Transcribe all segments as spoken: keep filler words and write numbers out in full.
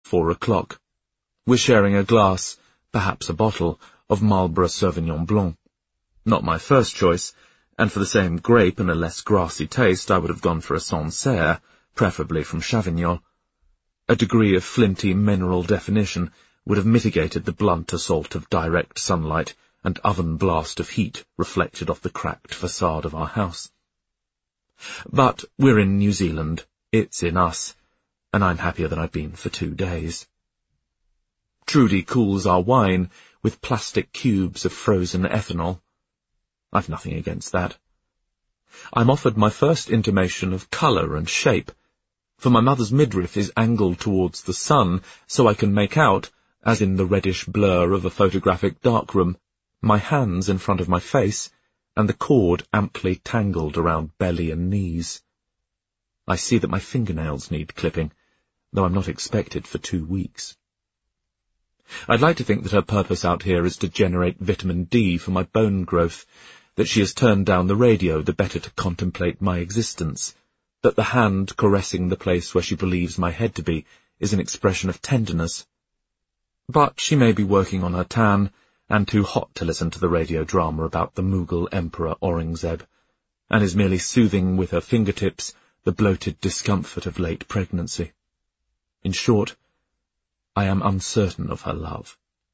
four o'clock. We're sharing a glass, perhaps a bottle, of Marlborough Sauvignon Blanc. Not my first choice, and for the same grape and a less grassy taste I would have gone for a Sancerre, preferably from Chavignol. A degree of flinty mineral definition would have mitigated the blunt assault of direct sunlight and oven blast of heat reflected off the cracked facade of our house. But we're in New Zealand, it's in us, and I'm happier than I've been for two days. Trudy cools our wine with plastic cubes of frozen ethanol. I've nothing against that. I'm offered my first intimation of colour and shape, for my mother's midriff is angled towards the sun, so I can make out, as in the reddish blur of a photographic darkroom, my hands in front of my face, and the cord amply tangled around belly and knees. I see that my fingernails need clipping, though I'm not expected for two weeks. I'd like to think that her purpose out here is to generate vitamin D for my bone growth, that she has turned down the radio the better to contemplate my existence, that the hand caressing the place where she believes my head to be is an expression of tenderness. But she may be working on her tan, and too hot to listen to the radio drama about the Mughal Emperor Aurangzeb, and is merely soothing with her fingertips the bloated discomfort of late pregnancy. In short, I am uncertain of her love.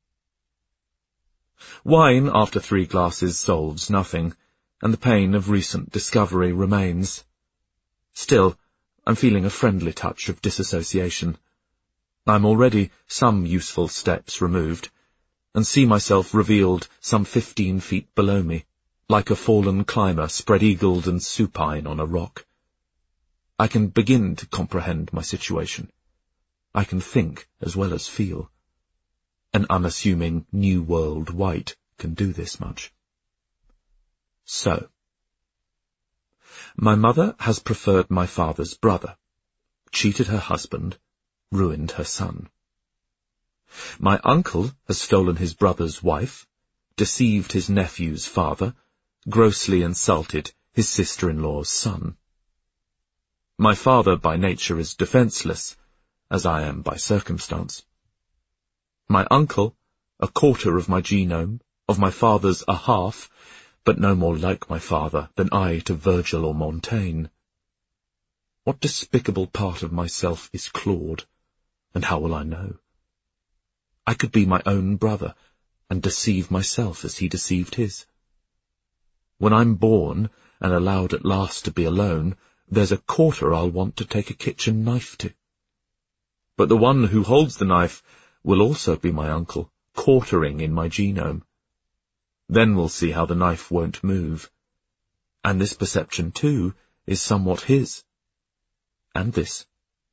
Wine after three glasses solves nothing, and the pain of recent discovery remains. Still, I'm feeling a friendly touch of disassociation. I'm already some useful steps removed, and see myself revealed some fifteen feet below me, like a fallen climber spread-eagled and supine on a rock. I can begin to comprehend my situation. I can think as well as feel. An unassuming New World white can do this much. So, my mother has preferred my father's brother, cheated her husband, ruined her son. My uncle has stolen his brother's wife, deceived his nephew's father, grossly insulted his sister-in-law's son. My father by nature is defenceless, as I am by circumstance. My uncle, a quarter of my genome, of my father's a half, but no more like my father than I to Virgil or Montaigne. What despicable part of myself is Claude, and how will I know? I could be my own brother, and deceive myself as he deceived his. When I'm born, and allowed at last to be alone, there's a quarter I'll want to take a kitchen knife to. But the one who holds the knife will also be my uncle, quartering in my genome. Then we'll see how the knife won't move. And this perception, too, is somewhat his. And this.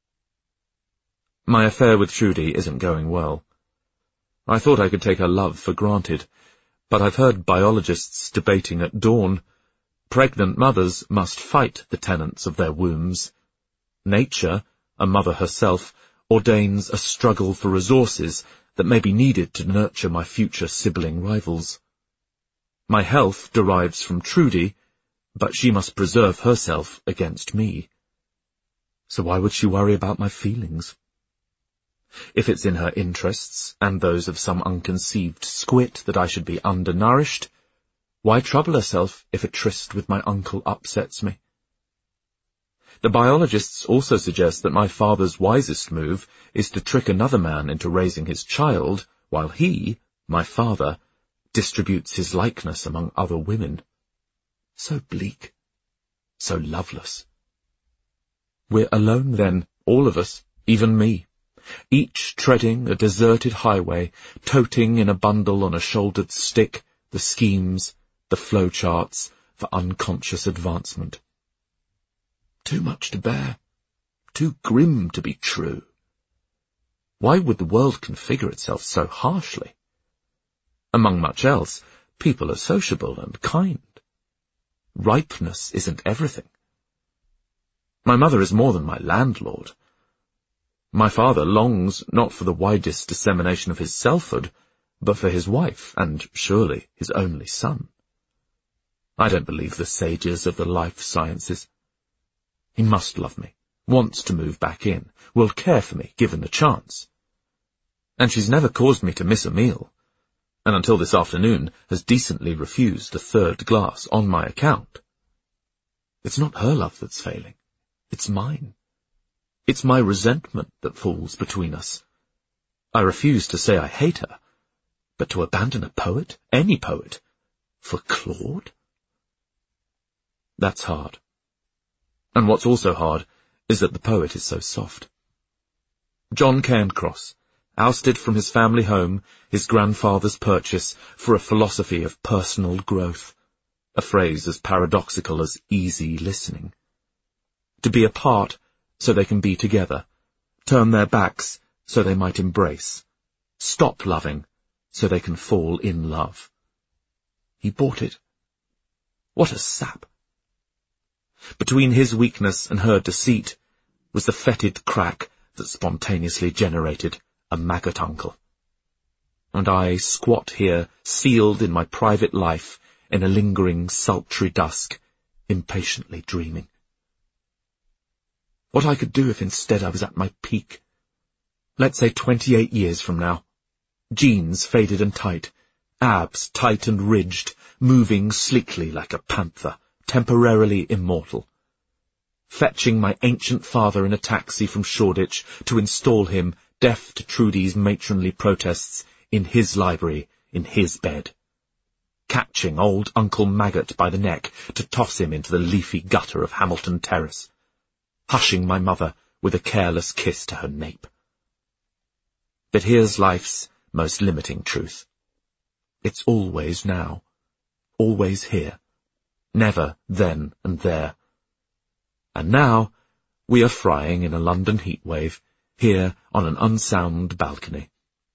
My affair with Trudy isn't going well. I thought I could take her love for granted, but I've heard biologists debating at dawn. Pregnant mothers must fight the tenants of their wombs. Nature, a mother herself, ordains a struggle for resources that may be needed to nurture my future sibling rivals. My health derives from Trudy, but she must preserve herself against me. So why would she worry about my feelings? If it's in her interests, and those of some unconceived squit, that I should be undernourished, why trouble herself if a tryst with my uncle upsets me? The biologists also suggest that my father's wisest move is to trick another man into raising his child, while he, my father, distributes his likeness among other women. So bleak, so loveless. We're alone then, all of us, even me, each treading a deserted highway, toting in a bundle on a shouldered stick the schemes, the flowcharts for unconscious advancement. Too much to bear, too grim to be true. Why would the world configure itself so harshly? Among much else, people are sociable and kind. Ripeness isn't everything. My mother is more than my landlord. My father longs not for the widest dissemination of his selfhood, but for his wife, and surely his only son. I don't believe the sages of the life sciences. He must love me, wants to move back in, will care for me, given the chance. And she's never caused me to miss a meal, and until this afternoon has decently refused a third glass on my account. It's not her love that's failing. It's mine. It's my resentment that falls between us. I refuse to say I hate her, but to abandon a poet, any poet, for Claude? That's hard. And what's also hard is that the poet is so soft. John Cairncross, ousted from his family home, his grandfather's purchase, for a philosophy of personal growth, a phrase as paradoxical as easy listening. To be apart so they can be together, turn their backs so they might embrace, stop loving so they can fall in love. He bought it. What a sap! Between his weakness and her deceit was the fetid crack that spontaneously generated a maggot uncle. And I squat here, sealed in my private life, in a lingering, sultry dusk, impatiently dreaming. What I could do if instead I was at my peak. Let's say twenty-eight years from now. Jeans faded and tight, abs tight and ridged, moving sleekly like a panther, temporarily immortal. Fetching my ancient father in a taxi from Shoreditch to install him, deaf to Trudy's matronly protests, in his library, in his bed. Catching old Uncle Maggot by the neck to toss him into the leafy gutter of Hamilton Terrace. Hushing my mother with a careless kiss to her nape. But here's life's most limiting truth. It's always now. Always here. Never then and there. And now we are frying in a London heatwave, here on an unsound balcony.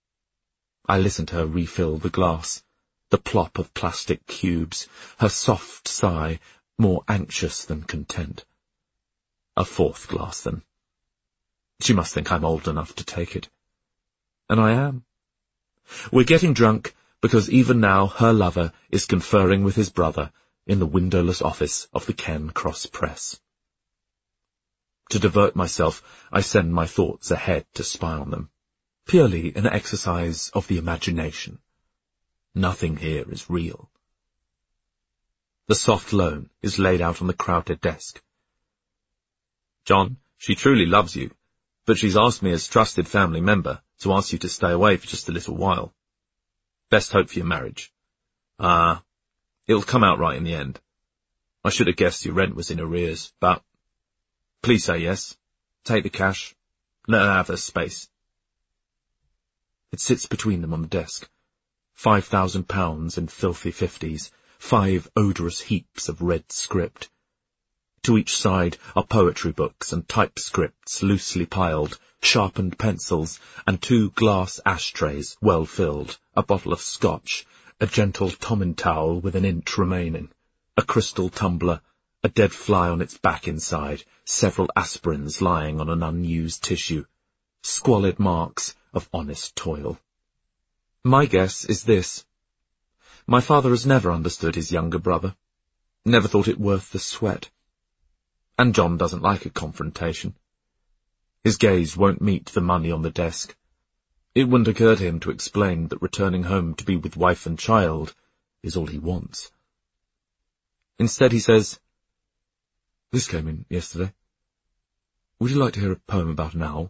I listen to her refill the glass, the plop of plastic cubes, her soft sigh, more anxious than content. A fourth glass, then. She must think I'm old enough to take it. And I am. We're getting drunk because even now her lover is conferring with his brother in the windowless office of the Cairncross Press. To divert myself, I send my thoughts ahead to spy on them, purely an exercise of the imagination. Nothing here is real. The soft loan is laid out on the crowded desk. John, she truly loves you, but she's asked me as trusted family member to ask you to stay away for just a little while. Best hope for your marriage. Ah, uh, it'll come out right in the end. I should have guessed your rent was in arrears, but please say yes. Take the cash. Let her have her space. It sits between them on the desk. Five thousand pounds in filthy fifties, five odorous heaps of red script. To each side are poetry books and typescripts loosely piled, sharpened pencils, and two glass ashtrays well filled, a bottle of scotch, a gentle Tommin towel with an inch remaining, a crystal tumbler, a dead fly on its back inside, several aspirins lying on an unused tissue, squalid marks of honest toil. My guess is this. My father has never understood his younger brother, never thought it worth the sweat. And John doesn't like a confrontation. His gaze won't meet the money on the desk. It wouldn't occur to him to explain that returning home to be with wife and child is all he wants. Instead he says, "This came in yesterday. Would you like to hear a poem about an owl?"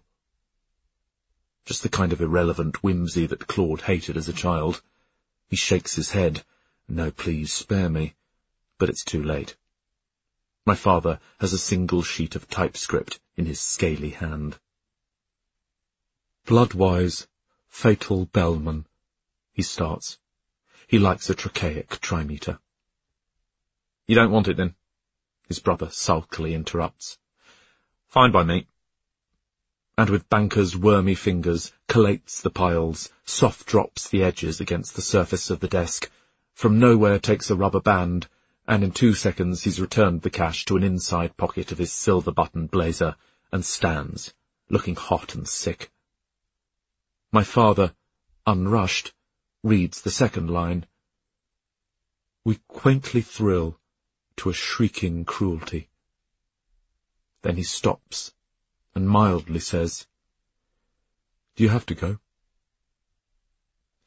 Just the kind of irrelevant whimsy that Claude hated as a child. He shakes his head. "No, please, spare me." But it's too late. My father has a single sheet of typescript in his scaly hand. "Bloodwise, fatal bellman," he starts. He likes a trochaic trimeter. "You don't want it, then?" his brother sulkily interrupts. "Fine by me." And with banker's wormy fingers, collates the piles, soft drops the edges against the surface of the desk, from nowhere takes a rubber band, and in two seconds he's returned the cash to an inside pocket of his silver-buttoned blazer, and stands, looking hot and sick. My father, unrushed, reads the second line. "We quaintly thrill to a shrieking cruelty." Then he stops, and mildly says, "Do you have to go?"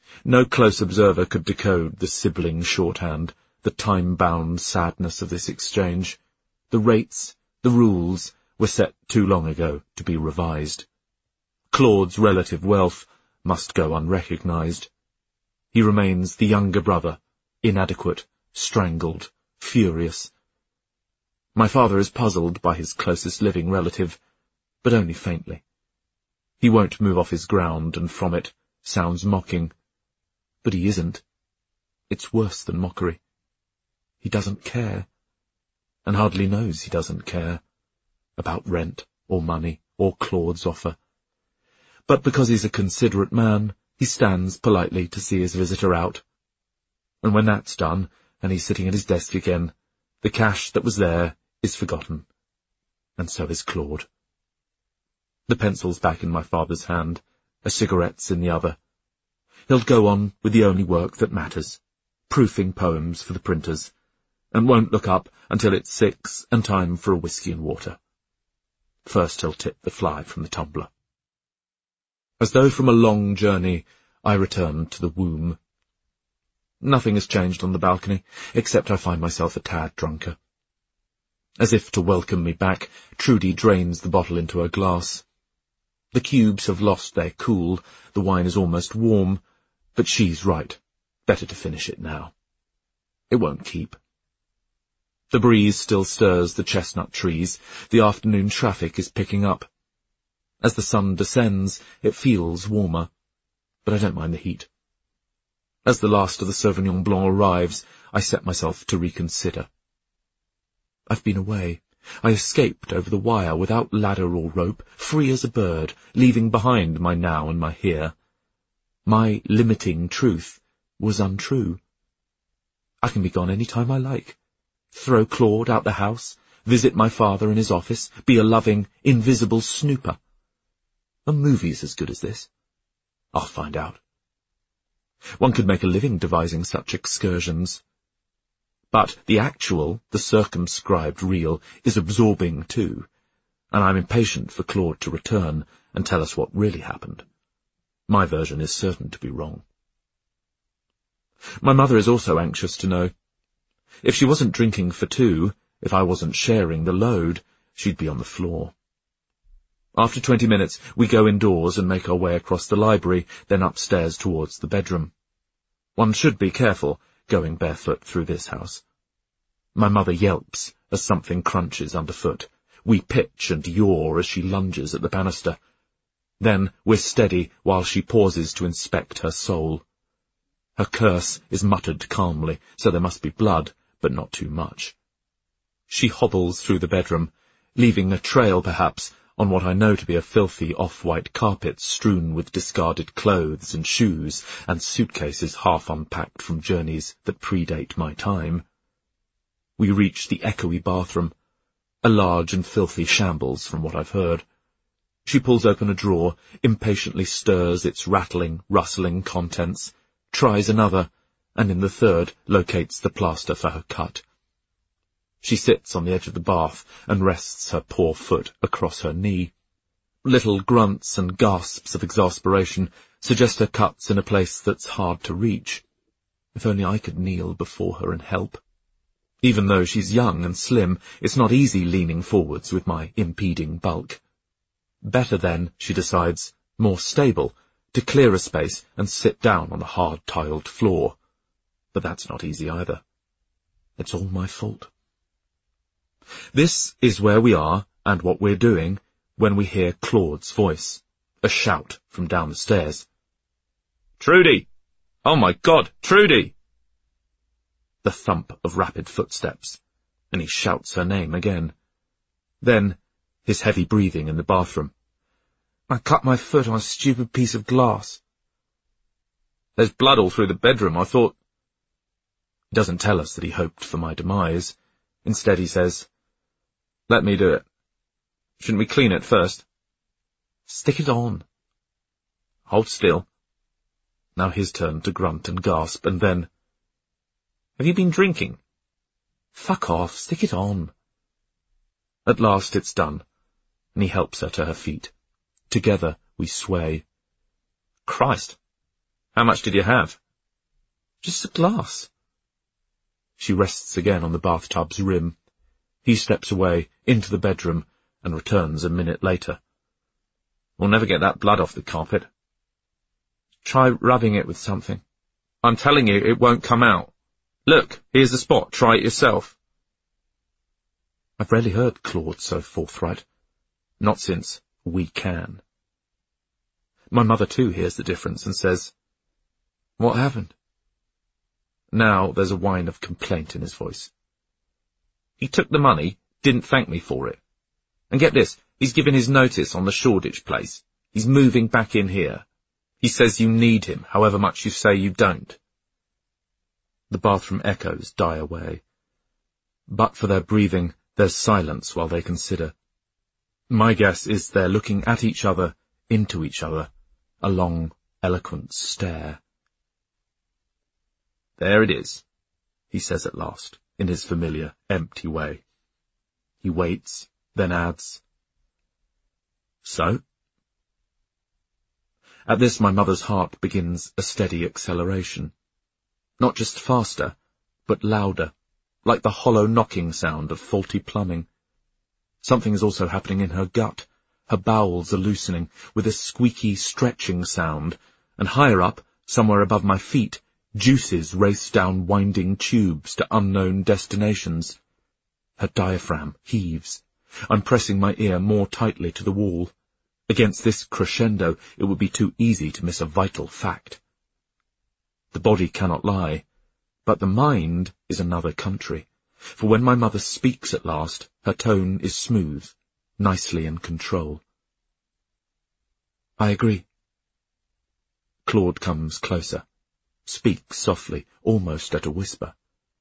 No close observer could decode the sibling shorthand, the time-bound sadness of this exchange. The rates, the rules, were set too long ago to be revised. Claude's relative wealth must go unrecognized. He remains the younger brother, inadequate, strangled, furious. My father is puzzled by his closest living relative, but only faintly. He won't move off his ground, and from it sounds mocking. But he isn't. It's worse than mockery. He doesn't care, and hardly knows he doesn't care, about rent, or money, or Claude's offer. But because he's a considerate man, he stands politely to see his visitor out. And when that's done, and he's sitting at his desk again, the cash that was there is forgotten. And so is Claude. The pencil's back in my father's hand, a cigarette's in the other. He'll go on with the only work that matters, proofing poems for the printers, and won't look up until it's six and time for a whiskey and water. First he'll tip the fly from the tumbler. As though from a long journey, I return to the womb. Nothing has changed on the balcony, except I find myself a tad drunker. As if to welcome me back, Trudy drains the bottle into her glass. The cubes have lost their cool, the wine is almost warm, but she's right. Better to finish it now. It won't keep. The breeze still stirs the chestnut trees. The afternoon traffic is picking up. As the sun descends, it feels warmer, but I don't mind the heat. As the last of the Sauvignon Blanc arrives, I set myself to reconsider. I've been away. I escaped over the wire without ladder or rope, free as a bird, leaving behind my now and my here. My limiting truth was untrue. I can be gone any time I like. Throw Claude out the house, visit my father in his office, be a loving, invisible snooper. A movie's as good as this. I'll find out. One could make a living devising such excursions. But the actual, the circumscribed real, is absorbing too, and I'm impatient for Claude to return and tell us what really happened. My version is certain to be wrong. My mother is also anxious to know. If she wasn't drinking for two, if I wasn't sharing the load, she'd be on the floor. After twenty minutes, we go indoors and make our way across the library, then upstairs towards the bedroom. One should be careful going barefoot through this house. My mother yelps as something crunches underfoot. We pitch and yaw as she lunges at the banister. Then we're steady while she pauses to inspect her soul. Her curse is muttered calmly, so there must be blood, but not too much. She hobbles through the bedroom, leaving a trail, perhaps, on what I know to be a filthy off-white carpet strewn with discarded clothes and shoes and suitcases half unpacked from journeys that predate my time. We reach the echoey bathroom, a large and filthy shambles from what I've heard. She pulls open a drawer, impatiently stirs its rattling, rustling contents, tries another, and in the third locates the plaster for her cut. She sits on the edge of the bath and rests her poor foot across her knee. Little grunts and gasps of exasperation suggest her cut's in a place that's hard to reach. If only I could kneel before her and help. Even though she's young and slim, it's not easy leaning forwards with my impeding bulk. Better then, she decides, more stable, to clear a space and sit down on the hard-tiled floor. But that's not easy either. It's all my fault. This is where we are, and what we're doing, when we hear Claude's voice, a shout from down the stairs. "Trudy! Oh my God, Trudy!" The thump of rapid footsteps, and he shouts her name again. Then, his heavy breathing in the bathroom. "I cut my foot on a stupid piece of glass." "There's blood all through the bedroom, I thought—" He doesn't tell us that he hoped for my demise. Instead he says, "Let me do it. Shouldn't we clean it first?" "Stick it on." "Hold still." Now his turn to grunt and gasp, and then, "Have you been drinking?" "Fuck off, stick it on." At last it's done, and he helps her to her feet. Together we sway. "Christ, How much did you have? Just a glass. She rests again on the bathtub's rim. He steps away into the bedroom and returns a minute later. We'll never get that blood off the carpet. Try rubbing it with something. I'm telling you, it won't come out. Look, here's the spot. Try it yourself. I've rarely heard Claude so forthright. Not since We Can. My mother, too, hears the difference and says, What happened? Now there's a whine of complaint in his voice. He took the money, didn't thank me for it. And get this, he's given his notice on the Shoreditch place. He's moving back in here. He says you need him, however much you say you don't. The bathroom echoes die away. But for their breathing, there's silence while they consider. My guess is they're looking at each other, into each other, a long, eloquent stare. There it is, he says at last, in his familiar, empty way. He waits, then adds, So? At this my mother's heart begins a steady acceleration. Not just faster, but louder, like the hollow knocking sound of faulty plumbing. Something is also happening in her gut. Her bowels are loosening, with a squeaky, stretching sound, and higher up, somewhere above my feet, juices race down winding tubes to unknown destinations. Her diaphragm heaves. I'm pressing my ear more tightly to the wall. Against this crescendo, it would be too easy to miss a vital fact. The body cannot lie, but the mind is another country, for when my mother speaks at last, her tone is smooth, nicely in control. I agree. Claude comes closer, speaks softly, almost at a whisper.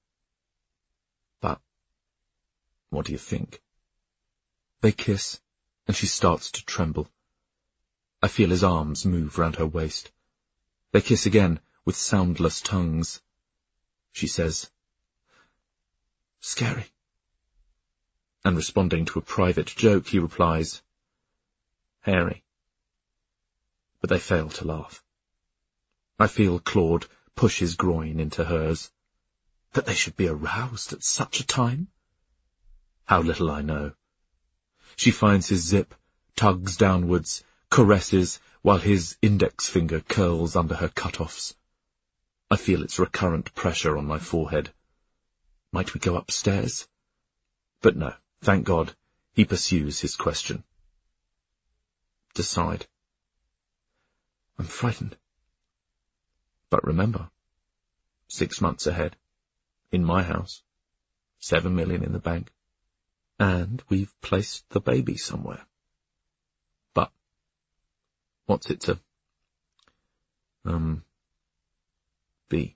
But what do you think? They kiss, and she starts to tremble. I feel his arms move round her waist. They kiss again, with soundless tongues. She says, Scary. And responding to a private joke, he replies, Hairy. But they fail to laugh. I feel Claude push his groin into hers. That they should be aroused at such a time? How little I know. She finds his zip, tugs downwards, caresses, while his index finger curls under her cut-offs. I feel its recurrent pressure on my forehead. Might we go upstairs? But no, thank God, he pursues his question. Decide. I'm frightened. But remember, six months ahead, in my house, seven million in the bank, and we've placed the baby somewhere. But what's it to, um, be?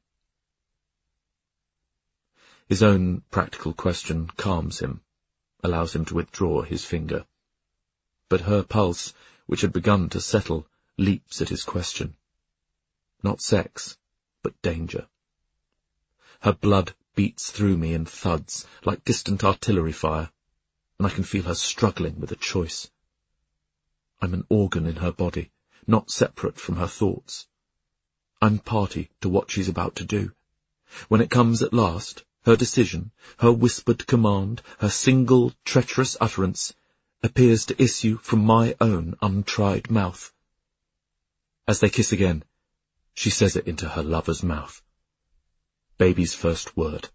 His own practical question calms him, allows him to withdraw his finger. But her pulse, which had begun to settle, leaps at his question. Not sex, but danger. Her blood beats through me in thuds, like distant artillery fire, and I can feel her struggling with a choice. I'm an organ in her body, not separate from her thoughts. I'm party to what she's about to do. When it comes at last, her decision, her whispered command, her single treacherous utterance, appears to issue from my own untried mouth. As they kiss again, she says it into her lover's mouth. Baby's first word.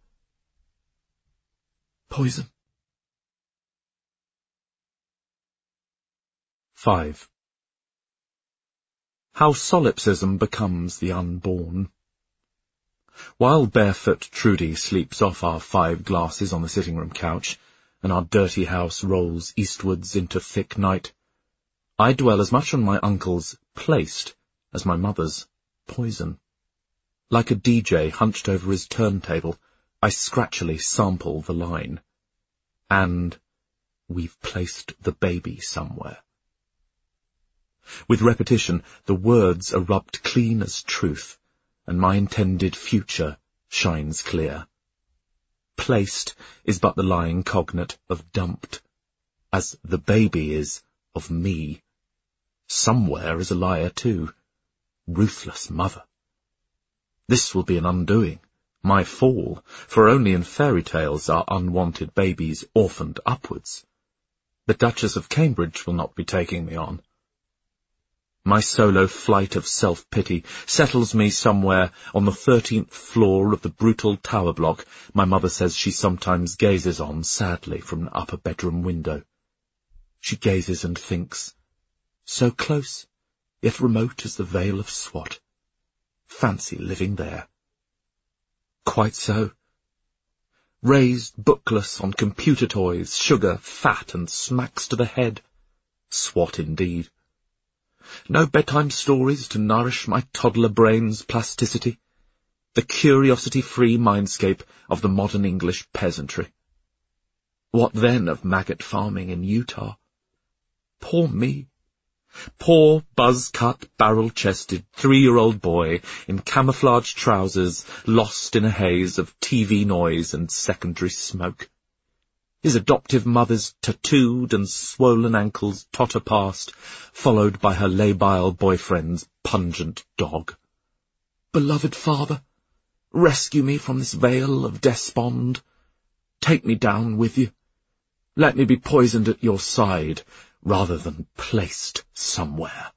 Poison. Five. How solipsism becomes the unborn. While barefoot Trudy sleeps off our five glasses on the sitting-room couch, and our dirty house rolls eastwards into thick night, I dwell as much on my uncle's placed as my mother's poison. Like a D J hunched over his turntable, I scratchily sample the line. And we've placed the baby somewhere. With repetition, the words are rubbed clean as truth, and my intended future shines clear. Placed is but the lying cognate of dumped, as the baby is of me. Somewhere is a liar too. Ruthless mother. This will be an undoing, my fall, for only in fairy tales are unwanted babies orphaned upwards. The Duchess of Cambridge will not be taking me on. My solo flight of self-pity settles me somewhere on the thirteenth floor of the brutal tower block my mother says she sometimes gazes on sadly from an upper bedroom window. She gazes and thinks, so close, yet remote as the Vale of Swat. Fancy living there. Quite so. Raised bookless on computer toys, sugar, fat, and smacks to the head. Swat indeed. No bedtime stories to nourish my toddler brain's plasticity. The curiosity-free mindscape of the modern English peasantry. What then of maggot farming in Utah? Poor me. Poor, buzz-cut, barrel-chested, three-year-old boy in camouflage trousers, lost in a haze of T V noise and secondary smoke. His adoptive mother's tattooed and swollen ankles totter past, followed by her labile boyfriend's pungent dog. Beloved father, rescue me from this vale of despond. Take me down with you. Let me be poisoned at your side, rather than placed somewhere.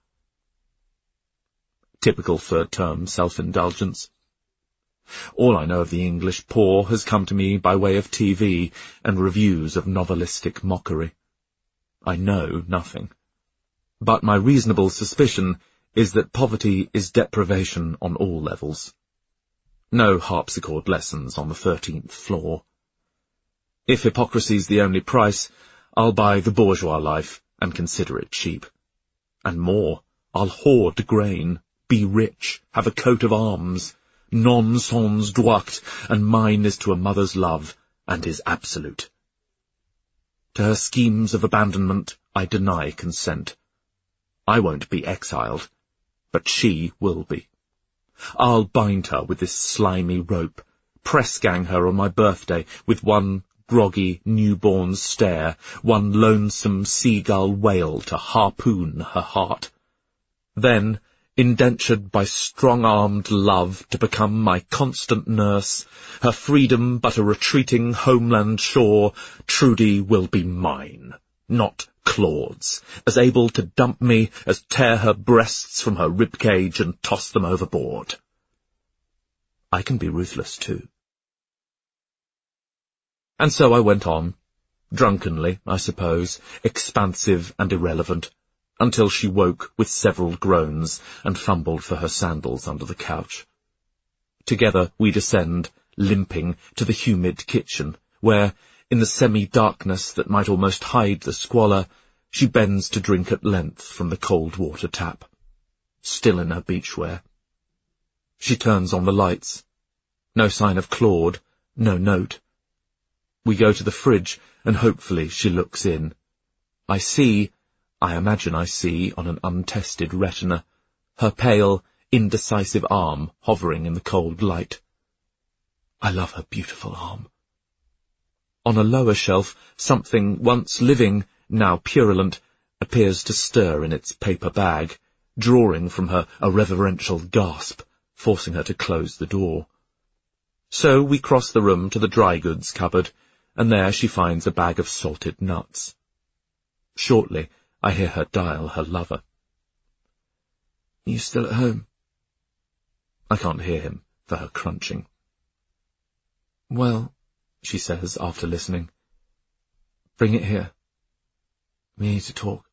Typical third-term self-indulgence. All I know of the English poor has come to me by way of T V and reviews of novelistic mockery. I know nothing. But my reasonable suspicion is that poverty is deprivation on all levels. No harpsichord lessons on the thirteenth floor. If hypocrisy's the only price, I'll buy the bourgeois life and consider it cheap. And more, I'll hoard grain, be rich, have a coat of arms, non sans droit, and mine is to a mother's love, and is absolute. To her schemes of abandonment I deny consent. I won't be exiled, but she will be. I'll bind her with this slimy rope, press-gang her on my birthday with one groggy newborn stare, one lonesome seagull wail to harpoon her heart. Then, indentured by strong-armed love to become my constant nurse, her freedom but a retreating homeland shore, Trudy will be mine, not Claude's, as able to dump me as tear her breasts from her ribcage and toss them overboard. I can be ruthless too. And so I went on, drunkenly, I suppose, expansive and irrelevant, until she woke with several groans and fumbled for her sandals under the couch. Together we descend, limping, to the humid kitchen, where, in the semi-darkness that might almost hide the squalor, she bends to drink at length from the cold water tap, still in her beachwear. She turns on the lights. No sign of Claude, no note. We go to the fridge, and hopefully she looks in. I see, I imagine I see on an untested retina, her pale, indecisive arm hovering in the cold light. I love her beautiful arm. On a lower shelf, something once living, now purulent, appears to stir in its paper bag, drawing from her a reverential gasp, forcing her to close the door. So we cross the room to the dry goods cupboard, and there she finds a bag of salted nuts. Shortly, I hear her dial her lover. You still at home? I can't hear him, for her crunching. Well, she says, after listening, bring it here. We need to talk.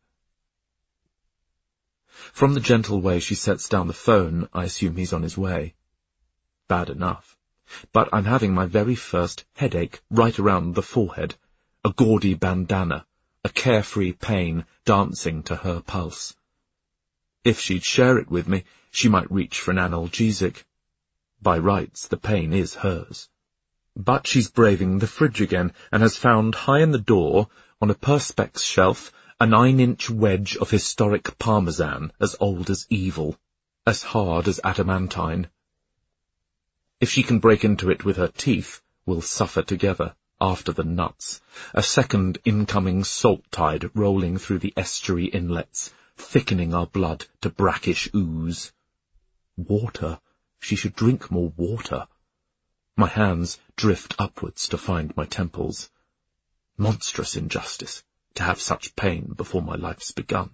From the gentle way she sets down the phone, I assume he's on his way. Bad enough. But I'm having my very first headache right around the forehead, a gaudy bandana, a carefree pain dancing to her pulse. If she'd share it with me, she might reach for an analgesic. By rights, the pain is hers. But she's braving the fridge again, and has found high in the door, on a perspex shelf, a nine-inch wedge of historic parmesan as old as evil, as hard as adamantine. If she can break into it with her teeth, we'll suffer together, after the nuts, a second incoming salt tide rolling through the estuary inlets, thickening our blood to brackish ooze. Water, She should drink more water. My hands drift upwards to find my temples. Monstrous injustice, to have such pain before my life's begun.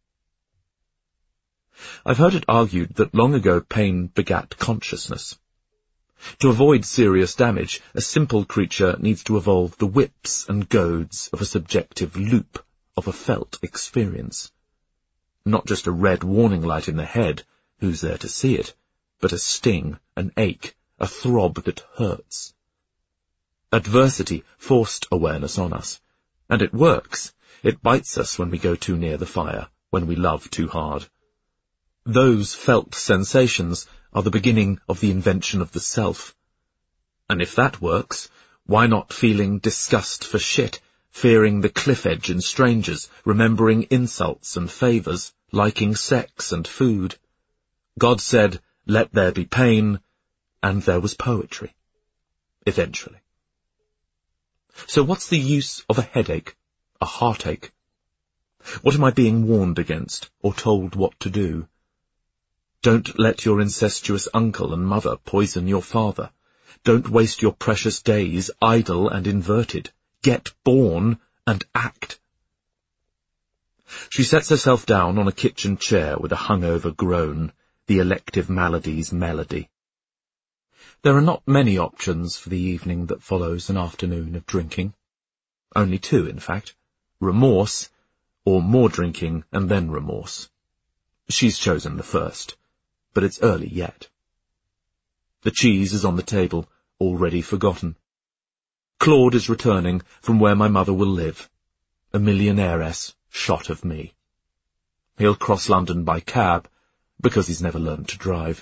I've heard it argued that long ago pain begat consciousness. To avoid serious damage, a simple creature needs to evolve the whips and goads of a subjective loop of a felt experience. Not just a red warning light in the head, who's there to see it, but a sting, an ache, a throb that hurts. Adversity forced awareness on us, and it works. It bites us when we go too near the fire, when we love too hard. Those felt sensations are the beginning of the invention of the self. And if that works, why not feeling disgust for shit, fearing the cliff edge in strangers, remembering insults and favours, liking sex and food? God said, "Let there be pain," and there was poetry. Eventually. So what's the use of a headache, a heartache? What am I being warned against, or told what to do? Don't let your incestuous uncle and mother poison your father. Don't waste your precious days idle and inverted. Get born and act. She sets herself down on a kitchen chair with a hungover groan, the elective maladies melody. There are not many options for the evening that follows an afternoon of drinking. Only two, in fact. Remorse, or more drinking and then remorse. She's chosen the first, but it's early yet. The cheese is on the table, already forgotten. Claude is returning from where my mother will live, a millionairess shot of me. He'll cross London by cab, because he's never learned to drive.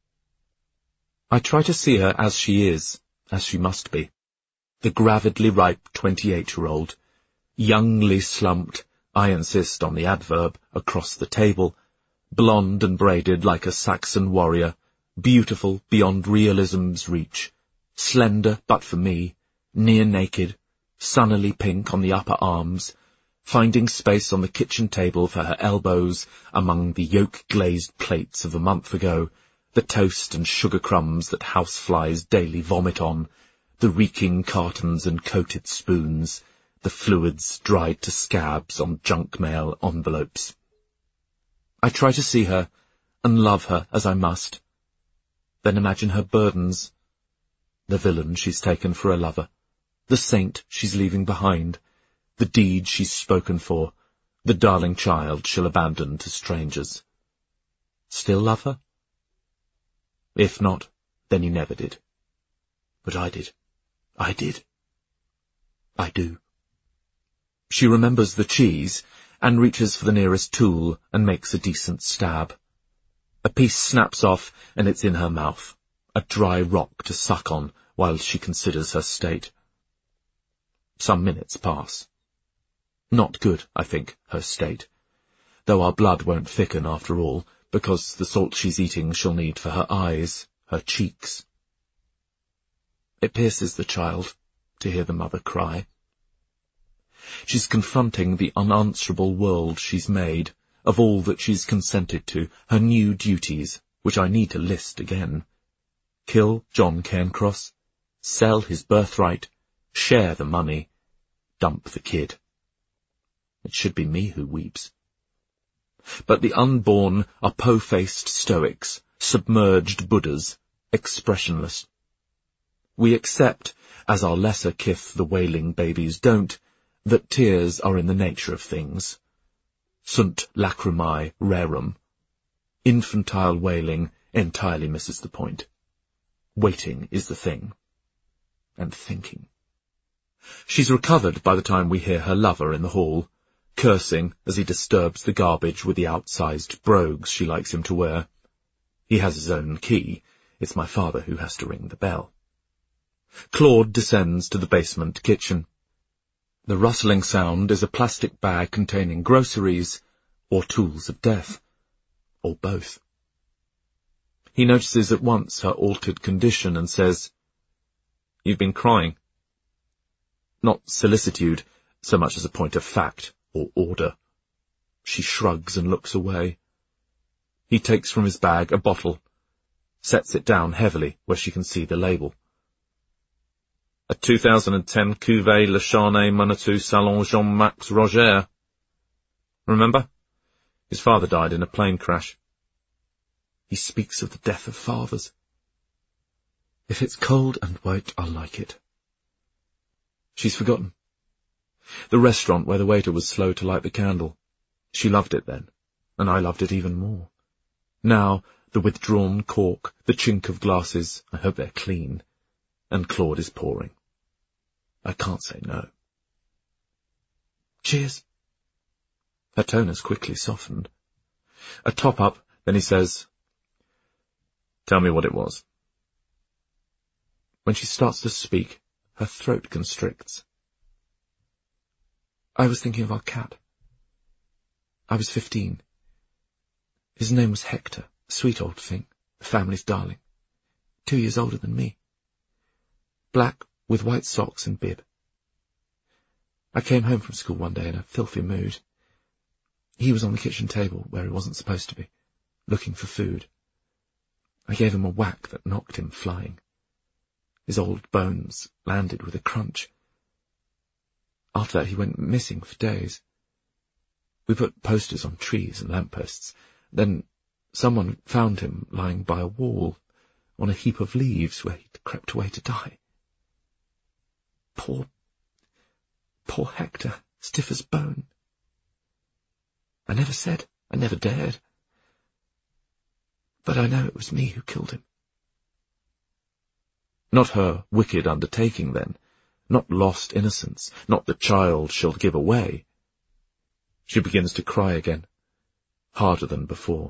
I try to see her as she is, as she must be, the gravidly ripe twenty-eight-year-old, youngly slumped, I insist on the adverb, across the table, blonde and braided like a Saxon warrior, beautiful beyond realism's reach, slender but for me, near naked, sunnily pink on the upper arms, finding space on the kitchen table for her elbows among the yolk-glazed plates of a month ago, the toast and sugar crumbs that houseflies daily vomit on, the reeking cartons and coated spoons, the fluids dried to scabs on junk mail envelopes. I try to see her and love her as I must, then imagine her burdens, the villain she's taken for a lover, the saint she's leaving behind, the deed she's spoken for, the darling child she'll abandon to strangers. Still love her? If not, then he never did. But I did. I did. I do. She remembers the cheese, and reaches for the nearest tool and makes a decent stab. A piece snaps off, and it's in her mouth, a dry rock to suck on while she considers her state. Some minutes pass. Not good, I think, her state, though our blood won't thicken after all, because the salt she's eating she'll need for her eyes, her cheeks. It pierces the child to hear the mother cry. She's confronting the unanswerable world she's made, of all that she's consented to, her new duties, which I need to list again. Kill John Cairncross, sell his birthright, share the money, dump the kid. It should be me who weeps. But the unborn are po-faced stoics, submerged Buddhas, expressionless. We accept, as our lesser kith the wailing babies don't, that tears are in the nature of things. Sunt lacrimae rerum. Infantile wailing entirely misses the point. Waiting is the thing. And thinking. She's recovered by the time we hear her lover in the hall, cursing as he disturbs the garbage with the outsized brogues she likes him to wear. He has his own key. It's my father who has to ring the bell. Claude descends to the basement kitchen. The rustling sound is a plastic bag containing groceries or tools of death, or both. He notices at once her altered condition and says, "You've been crying." Not solicitude, so much as a point of fact or order. She shrugs and looks away. He takes from his bag a bottle, sets it down heavily where she can see the label. A two thousand ten Cuvée Le Charnay Manitou Salon Jean-Max Roger. Remember? His father died in a plane crash. He speaks of the death of fathers. If it's cold and white, I'll like it. She's forgotten. The restaurant where the waiter was slow to light the candle. She loved it then, and I loved it even more. Now, the withdrawn cork, the chink of glasses, I hope they're clean, and Claude is pouring. I can't say no. Cheers. Her tone has quickly softened. A top-up, then he says, Tell me what it was. When she starts to speak, her throat constricts. I was thinking of our cat. I was fifteen. His name was Hector, a sweet old thing, the family's darling. Two years older than me. Black, with white socks and bib. I came home from school one day in a filthy mood. He was on the kitchen table, where he wasn't supposed to be, looking for food. I gave him a whack that knocked him flying. His old bones landed with a crunch. After that he went missing for days. We put posters on trees and lampposts. Then someone found him lying by a wall, on a heap of leaves where he'd crept away to die. Poor, poor Hector, stiff as bone. I never said, I never dared. But I know it was me who killed him. Not her wicked undertaking, then. Not lost innocence. Not the child she'll give away. She begins to cry again, harder than before.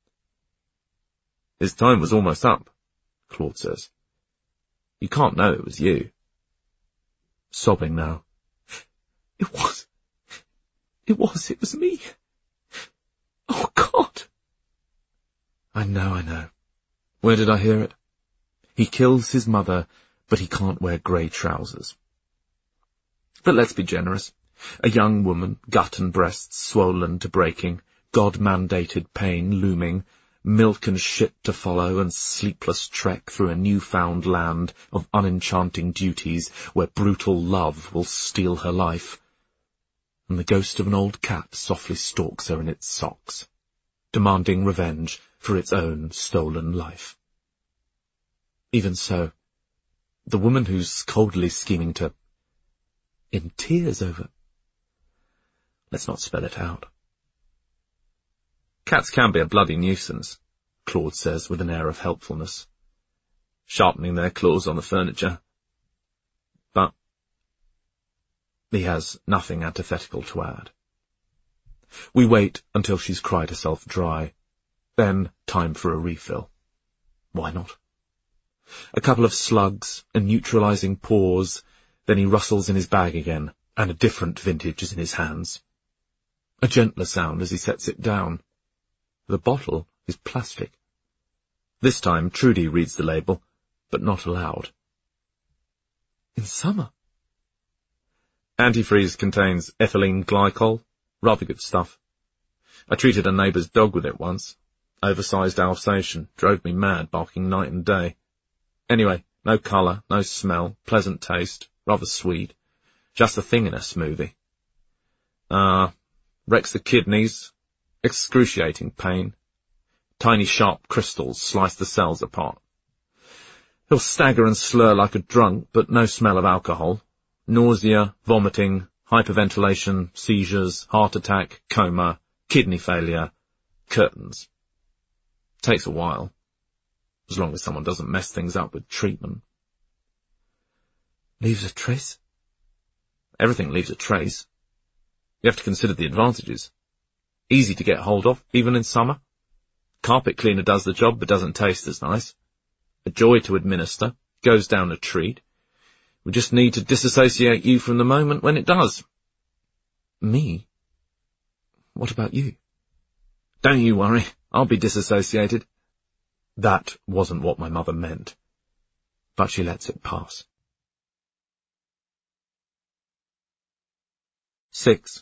His time was almost up, Claude says. You can't know it was you. Sobbing now. It was. It was. It was me. Oh, God. I know, I know. Where did I hear it? He kills his mother, but he can't wear grey trousers. But let's be generous. A young woman, gut and breasts swollen to breaking, God-mandated pain looming, milk and shit to follow, and sleepless trek through a new-found land of unenchanting duties where brutal love will steal her life. And the ghost of an old cat softly stalks her in its socks, demanding revenge for its own stolen life. Even so, the woman who's coldly scheming to, in tears over, let's not spell it out. Cats can be a bloody nuisance, Claude says with an air of helpfulness, sharpening their claws on the furniture. But he has nothing antithetical to add. We wait until she's cried herself dry. Then time for a refill. Why not? A couple of slugs, a neutralizing pause, then he rustles in his bag again, and a different vintage is in his hands. A gentler sound as he sets it down. The bottle is plastic. This time Trudy reads the label, but not aloud. In summer. Antifreeze contains ethylene glycol. Rather good stuff. I treated a neighbour's dog with it once. Oversized Alsatian. Drove me mad, barking night and day. Anyway, no colour, no smell, pleasant taste, rather sweet. Just a thing in a smoothie. Ah, uh, wrecks the kidneys. Excruciating pain. Tiny sharp crystals slice the cells apart. He'll stagger and slur like a drunk, but no smell of alcohol. Nausea, vomiting, hyperventilation, seizures, heart attack, coma, kidney failure, curtains. Takes a while, as long as someone doesn't mess things up with treatment. Leaves a trace? Everything leaves a trace. You have to consider the advantages. Easy to get hold of, even in summer. Carpet cleaner does the job, but doesn't taste as nice. A joy to administer, goes down a treat. We just need to disassociate you from the moment when it does. Me? What about you? Don't you worry, I'll be disassociated. That wasn't what my mother meant, but she lets it pass. Six.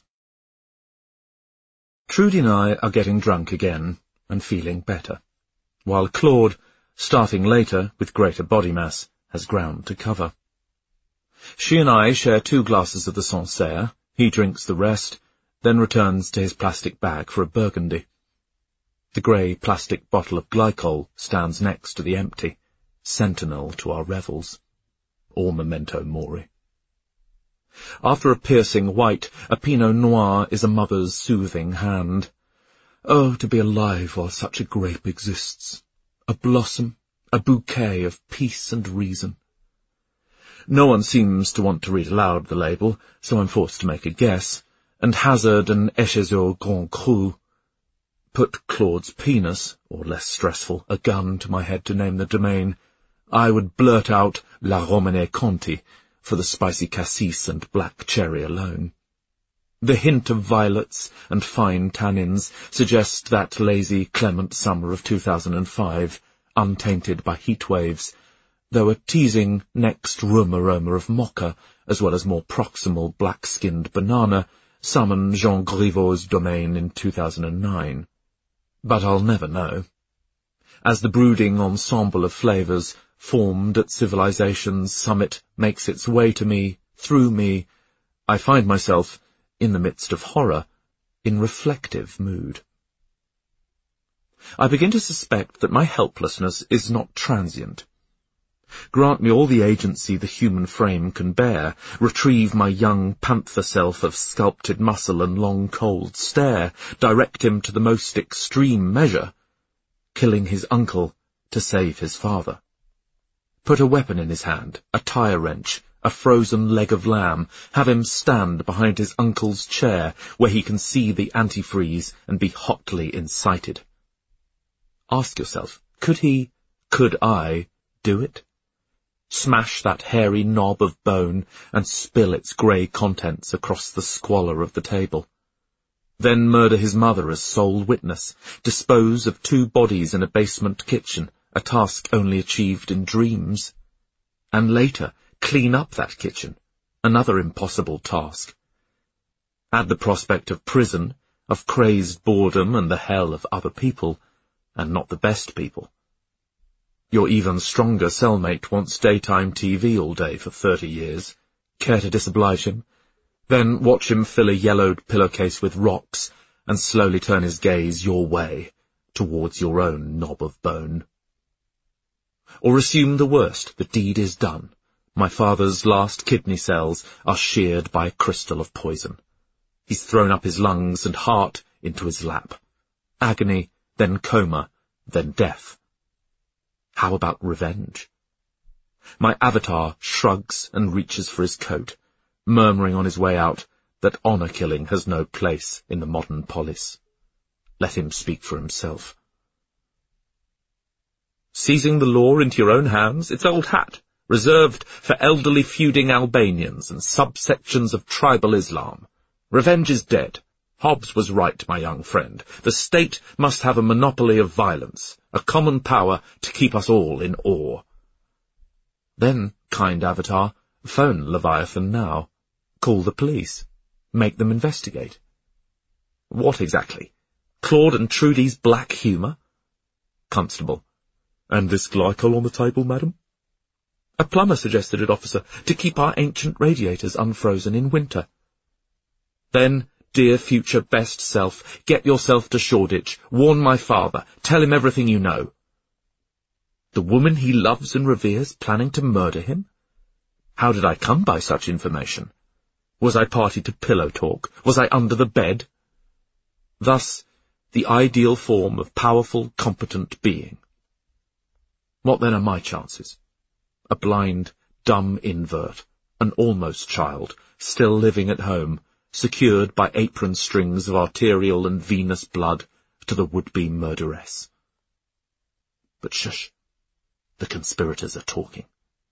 Trudy and I are getting drunk again and feeling better, while Claude, starting later with greater body mass, has ground to cover. She and I share two glasses of the Sancerre. He drinks the rest, then returns to his plastic bag for a Burgundy. The grey plastic bottle of glycol stands next to the empty, sentinel to our revels. Or memento mori. After a piercing white, a Pinot Noir is a mother's soothing hand. Oh, to be alive while such a grape exists. A blossom, a bouquet of peace and reason. No one seems to want to read aloud the label, so I'm forced to make a guess, and hazard an Echezot Grand Cru. Put Claude's penis, or less stressful, a gun to my head to name the domain, I would blurt out La Romane Conti for the spicy cassis and black cherry alone. The hint of violets and fine tannins suggest that lazy, clement summer of two thousand five, untainted by heat waves, though a teasing next room aroma of mocha, as well as more proximal black-skinned banana, summon Jean Griveau's domain in two thousand nine. But I'll never know. As the brooding ensemble of flavours formed at civilization's summit makes its way to me, through me, I find myself, in the midst of horror, in reflective mood. I begin to suspect that my helplessness is not transient. Grant me all the agency the human frame can bear, retrieve my young panther self of sculpted muscle and long cold stare, direct him to the most extreme measure, killing his uncle to save his father. Put a weapon in his hand, a tire wrench, a frozen leg of lamb, have him stand behind his uncle's chair where he can see the antifreeze and be hotly incited. Ask yourself, could he, could I, do it? Smash that hairy knob of bone and spill its grey contents across the squalor of the table. Then murder his mother as sole witness, dispose of two bodies in a basement kitchen, a task only achieved in dreams. And later, clean up that kitchen, another impossible task. Add the prospect of prison, of crazed boredom and the hell of other people, and not the best people. Your even stronger cellmate wants daytime T V all day for thirty years. Care to disoblige him? Then watch him fill a yellowed pillowcase with rocks and slowly turn his gaze your way, towards your own knob of bone. Or assume the worst, the deed is done. My father's last kidney cells are sheared by a crystal of poison. He's thrown up his lungs and heart into his lap. Agony, then coma, then death. How about revenge? My avatar shrugs and reaches for his coat, murmuring on his way out that honour-killing has no place in the modern polis. Let him speak for himself. Seizing the law into your own hands, it's old hat, reserved for elderly feuding Albanians and subsections of tribal Islam. Revenge is dead. Hobbes was right, my young friend. The state must have a monopoly of violence, a common power to keep us all in awe. Then, kind avatar, phone Leviathan now. Call the police. Make them investigate. What exactly? Claude and Trudy's black humour? Constable. And this glycol on the table, madam? A plumber suggested it, officer, to keep our ancient radiators unfrozen in winter. Then, dear future best self, get yourself to Shoreditch, warn my father, tell him everything you know. The woman he loves and reveres planning to murder him? How did I come by such information? Was I party to pillow talk? Was I under the bed? Thus, the ideal form of powerful, competent being. What then are my chances? A blind, dumb invert, an almost child, still living at home, secured by apron strings of arterial and venous blood to the would-be murderess. But shush, the conspirators are talking.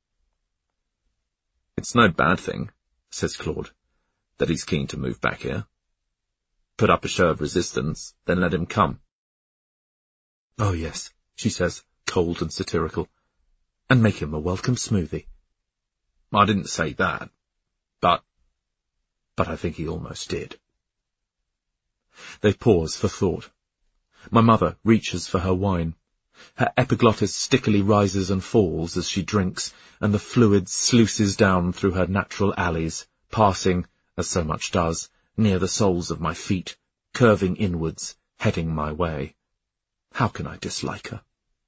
It's no bad thing, says Claude, that he's keen to move back here. Put up a show of resistance, then let him come. Oh yes, she says, cold and satirical, and make him a welcome smoothie. I didn't say that, but... But I think he almost did. They pause for thought. My mother reaches for her wine, Her epiglottis stickily rises and falls as she drinks, and the fluid sluices down through her natural alleys, passing, as so much does, near the soles of my feet, curving inwards, heading my way. How can I dislike her?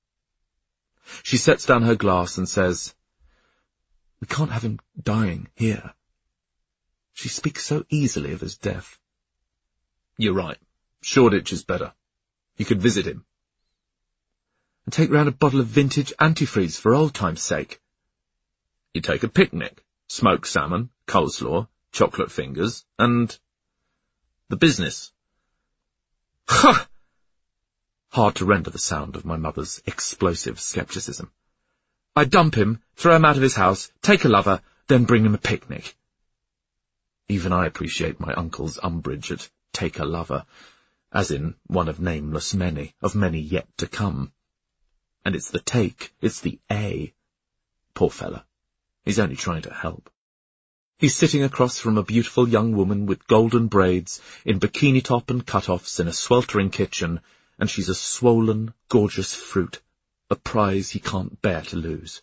She sets down her glass and says, "We can't have him dying here." She speaks so easily of his death. "You're right. Shoreditch is better. You could visit him." "And take round a bottle of vintage antifreeze for old time's sake." "You take a picnic, smoked salmon, coleslaw, chocolate fingers, and the business." Ha! Hard to render the sound of my mother's explosive scepticism. "I dump him, throw him out of his house, take a lover, then bring him a picnic." Even I appreciate my uncle's umbrage at take a lover, as in one of nameless many, of many yet to come. And it's the take, it's the A. Poor fella. He's only trying to help. He's sitting across from a beautiful young woman with golden braids, in bikini top and cut-offs in a sweltering kitchen, and she's a swollen, gorgeous fruit, a prize he can't bear to lose.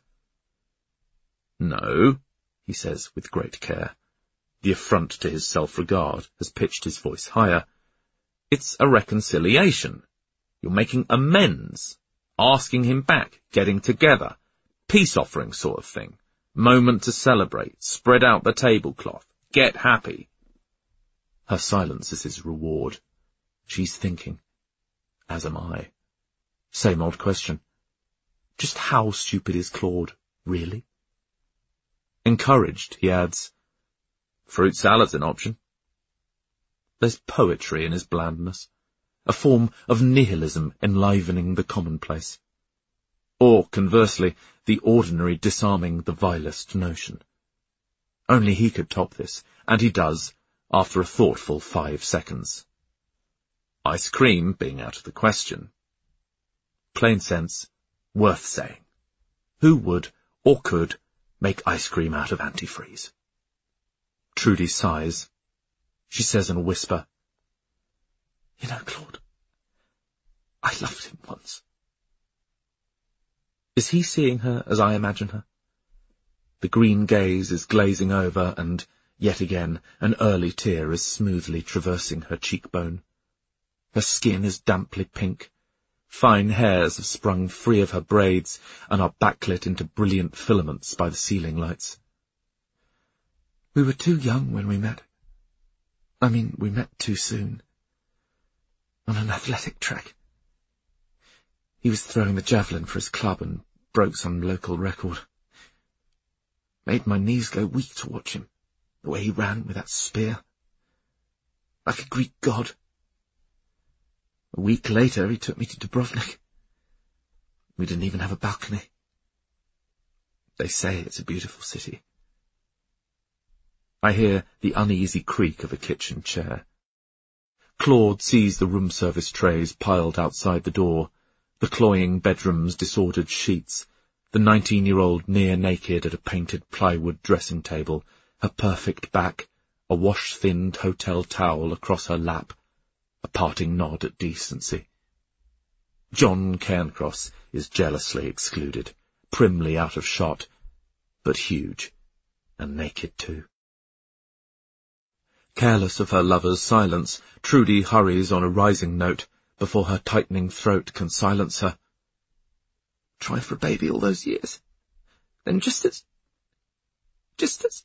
"No," he says with great care. The affront to his self-regard has pitched his voice higher. "It's a reconciliation. You're making amends, asking him back, getting together, peace-offering sort of thing. Moment to celebrate, spread out the tablecloth, get happy." Her silence is his reward. She's thinking. As am I. Same old question. Just how stupid is Claude, really? Encouraged, he adds, "Fruit salad's an option." There's poetry in his blandness, a form of nihilism enlivening the commonplace. Or, conversely, the ordinary disarming the vilest notion. Only he could top this, and he does, after a thoughtful five seconds. Ice cream being out of the question. Plain sense, worth saying. Who would, or could, make ice cream out of antifreeze? Trudy sighs. She says in a whisper, "You know, Claude, I loved him once." Is he seeing her as I imagine her? The green gaze is glazing over, and, yet again, an early tear is smoothly traversing her cheekbone. Her skin is damply pink. Fine hairs have sprung free of her braids and are backlit into brilliant filaments by the ceiling lights. "We were too young when we met. I mean, we met too soon. On an athletic track. He was throwing the javelin for his club and broke some local record. Made my knees go weak to watch him, the way he ran with that spear. Like a Greek god. A week later, he took me to Dubrovnik. We didn't even have a balcony. They say it's a beautiful city." I hear the uneasy creak of a kitchen chair. Claude sees the room service trays piled outside the door, the cloying bedroom's disordered sheets, the nineteen-year-old near-naked at a painted plywood dressing table, her perfect back, a wash-thinned hotel towel across her lap, a parting nod at decency. John Cairncross is jealously excluded, primly out of shot, but huge, and naked too. Careless of her lover's silence, Trudy hurries on a rising note before her tightening throat can silence her. "Try for a baby all those years. Then just as... just as...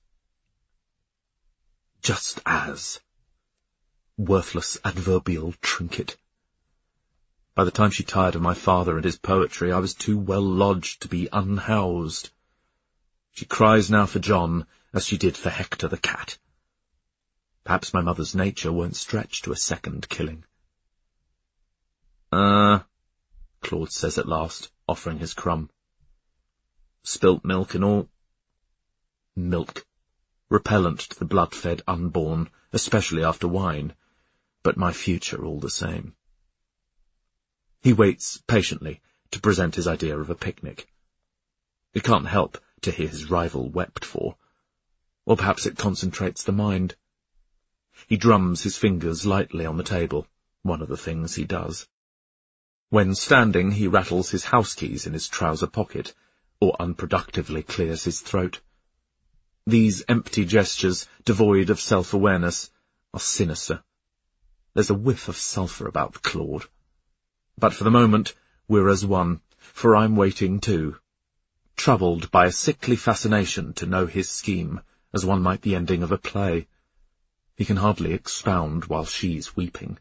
just as... Worthless adverbial trinket. By the time she tired of my father and his poetry, I was too well lodged to be unhoused. She cries now for John, as she did for Hector the cat. Perhaps my mother's nature won't stretch to a second killing. Uh, Claude says at last, offering his crumb. Spilt milk and all. Milk. Repellent to the blood-fed unborn, especially after wine, but my future all the same. He waits patiently to present his idea of a picnic. It can't help to hear his rival wept for, or perhaps it concentrates the mind. He drums his fingers lightly on the table, one of the things he does. When standing, he rattles his house keys in his trouser pocket, or unproductively clears his throat. These empty gestures, devoid of self-awareness, are sinister. There's a whiff of sulphur about Claude. But for the moment, we're as one, for I'm waiting too, troubled by a sickly fascination to know his scheme, as one might the ending of a play. He can hardly expound while she's weeping.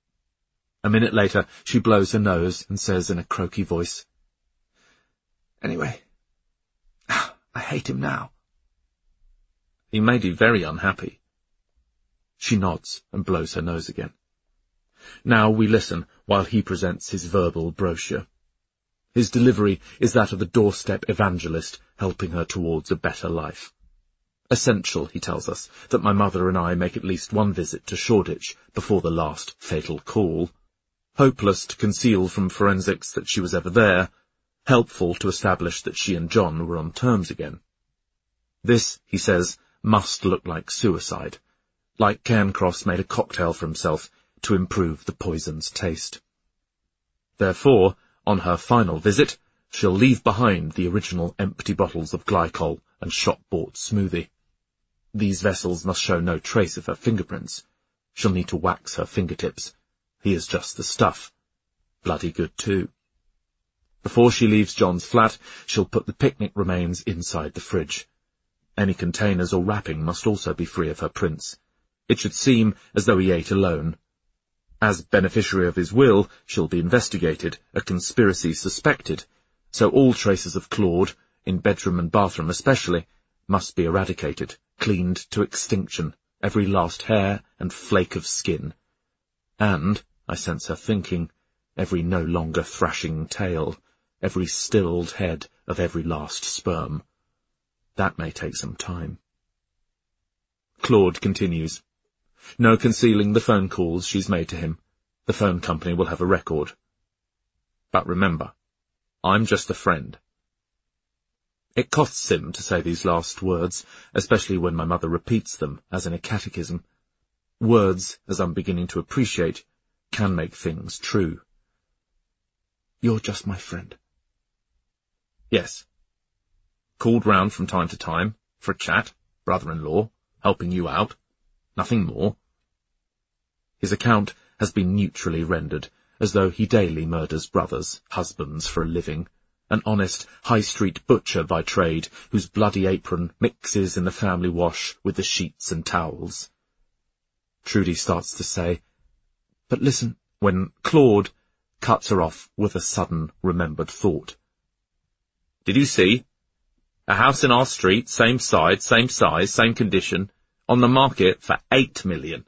A minute later, she blows her nose and says in a croaky voice, "Anyway, I hate him now." "He made you very unhappy." She nods and blows her nose again. Now we listen while he presents his verbal brochure. His delivery is that of a doorstep evangelist helping her towards a better life. Essential, he tells us, that my mother and I make at least one visit to Shoreditch before the last fatal call. Hopeless to conceal from forensics that she was ever there, helpful to establish that she and John were on terms again. This, he says, must look like suicide, like Cairncross made a cocktail for himself to improve the poison's taste. Therefore, on her final visit, she'll leave behind the original empty bottles of glycol and shop-bought smoothie. These vessels must show no trace of her fingerprints. She'll need to wax her fingertips. He is just the stuff. Bloody good, too. Before she leaves John's flat, she'll put the picnic remains inside the fridge. Any containers or wrapping must also be free of her prints. It should seem as though he ate alone. As beneficiary of his will, she'll be investigated, a conspiracy suspected, so all traces of Claude, in bedroom and bathroom especially, must be eradicated, cleaned to extinction, every last hair and flake of skin. And, I sense her thinking, every no longer thrashing tail, every stilled head of every last sperm. That may take some time. Claude continues. No concealing the phone calls she's made to him. The phone company will have a record. But remember, I'm just a friend. It costs him to say these last words, especially when my mother repeats them, as in a catechism. Words, as I'm beginning to appreciate, can make things true. You're just my friend. Yes. Called round from time to time, for a chat, brother-in-law, helping you out. Nothing more. His account has been neutrally rendered, as though he daily murders brothers, husbands for a living, an honest high-street butcher by trade, whose bloody apron mixes in the family wash with the sheets and towels. Trudy starts to say, "But listen," when Claude cuts her off with a sudden remembered thought. "Did you see? A house in our street, same side, same size, same condition, on the market for eight million.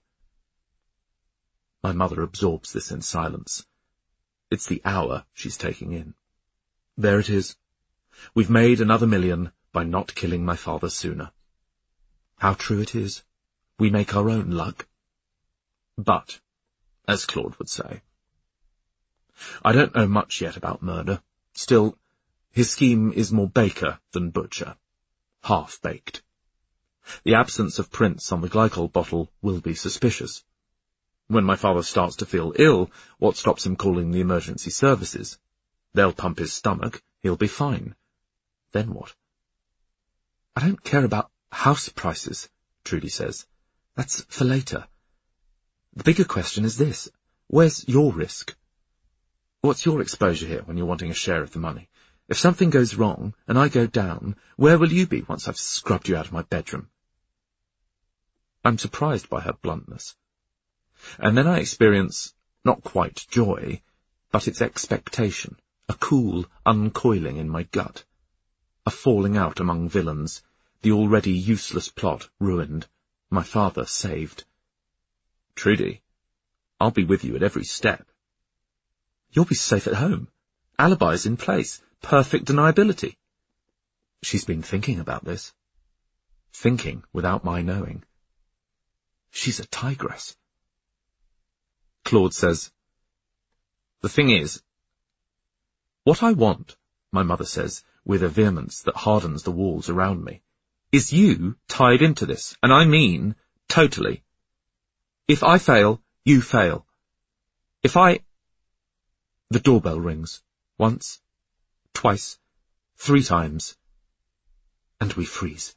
My mother absorbs this in silence. It's the hour she's taking in. There it is. We've made another million by not killing my father sooner. How true it is. We make our own luck. But, as Claude would say, I don't know much yet about murder. Still, his scheme is more baker than butcher. Half-baked. The absence of prints on the glycol bottle will be suspicious. When my father starts to feel ill, what stops him calling the emergency services? They'll pump his stomach, he'll be fine. Then what? I don't care about house prices, Trudy says. That's for later. The bigger question is this. Where's your risk? What's your exposure here when you're wanting a share of the money? If something goes wrong, and I go down, where will you be once I've scrubbed you out of my bedroom? I'm surprised by her bluntness. And then I experience, not quite joy, but its expectation, a cool uncoiling in my gut, a falling out among villains, the already useless plot ruined, my father saved. Trudy, I'll be with you at every step. You'll be safe at home. Alibis in place. Perfect deniability. She's been thinking about this. Thinking without my knowing. She's a tigress. Claude says, The thing is, what I want, my mother says, with a vehemence that hardens the walls around me, is you tied into this, and I mean totally. If I fail, you fail. If I... The doorbell rings. Once, twice, three times, and we freeze.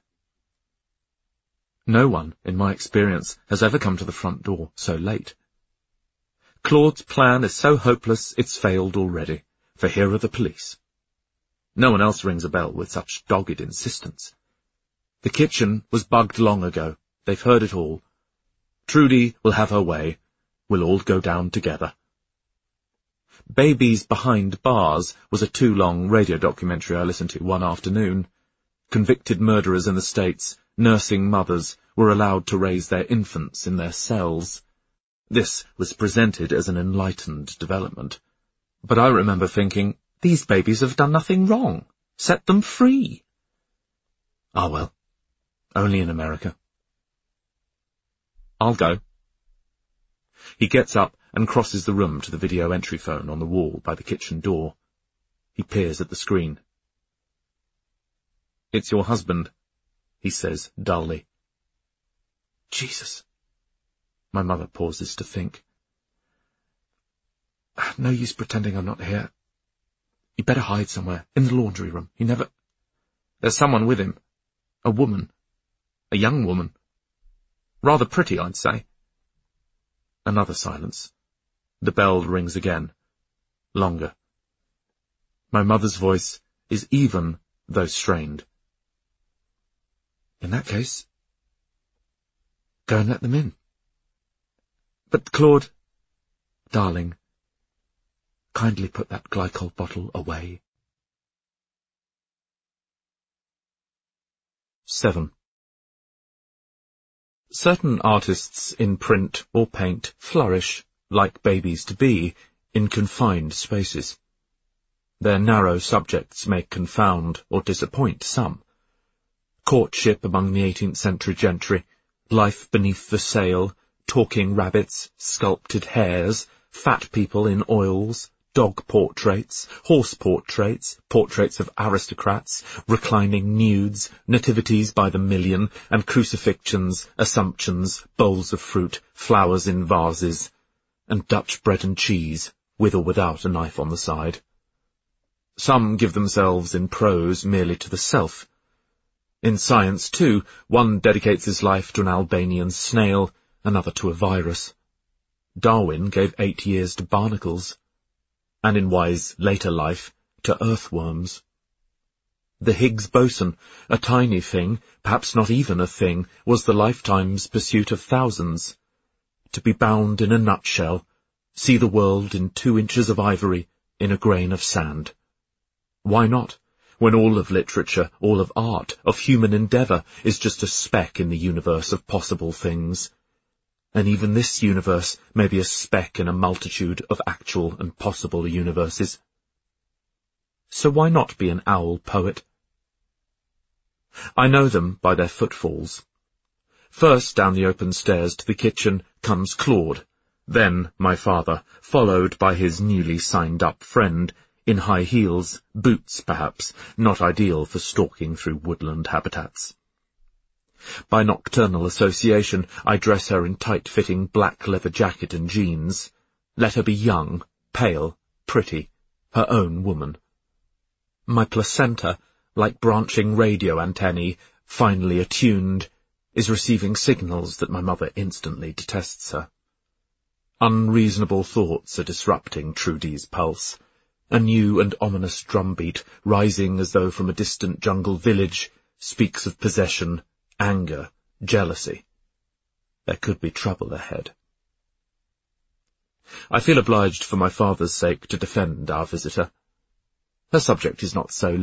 No one, in my experience, has ever come to the front door so late. Claude's plan is so hopeless it's failed already, for here are the police. No one else rings a bell with such dogged insistence. The kitchen was bugged long ago. They've heard it all. Trudy will have her way. We'll all go down together. Babies Behind Bars was a too-long radio documentary I listened to one afternoon. Convicted murderers in the States, nursing mothers, were allowed to raise their infants in their cells. This was presented as an enlightened development. But I remember thinking, these babies have done nothing wrong. Set them free. Ah, well, only in America. I'll go. He gets up and crosses the room to the video entry phone on the wall by the kitchen door. He peers at the screen. It's your husband, he says dully. Jesus. My mother pauses to think. No use pretending I'm not here. You better hide somewhere, in the laundry room. He never... There's someone with him. A woman. A young woman. Rather pretty, I'd say. Another silence. The bell rings again. Longer. My mother's voice is even, though strained. In that case, go and let them in. But, Claude, darling, kindly put that glycol bottle away. seven. Certain artists in print or paint flourish, like babies to be, in confined spaces. Their narrow subjects may confound or disappoint some. Courtship among the eighteenth century gentry, life beneath the sail, talking rabbits, sculpted hares, fat people in oils, dog portraits, horse portraits, portraits of aristocrats, reclining nudes, nativities by the million, and crucifixions, assumptions, bowls of fruit, flowers in vases, and Dutch bread and cheese, with or without a knife on the side. Some give themselves in prose merely to the self. In science, too, one dedicates his life to an Albanian snail, another to a virus. Darwin gave eight years to barnacles, and in wise later life to earthworms. The Higgs boson, a tiny thing, perhaps not even a thing, was the lifetime's pursuit of thousands. To be bound in a nutshell, see the world in two inches of ivory, in a grain of sand. Why not, when all of literature, all of art, of human endeavour, is just a speck in the universe of possible things? And even this universe may be a speck in a multitude of actual and possible universes. So why not be an owl poet? I know them by their footfalls. First down the open stairs to the kitchen comes Claude, then my father, followed by his newly signed-up friend, in high heels, boots perhaps, not ideal for stalking through woodland habitats. By nocturnal association, I dress her in tight-fitting black leather jacket and jeans. Let her be young, pale, pretty, her own woman. My placenta, like branching radio antennae, finely attuned, is receiving signals that my mother instantly detests her. Unreasonable thoughts are disrupting Trudy's pulse. A new and ominous drumbeat, rising as though from a distant jungle village, speaks of possession, anger, jealousy. There could be trouble ahead. I feel obliged for my father's sake to defend our visitor. Her subject is not so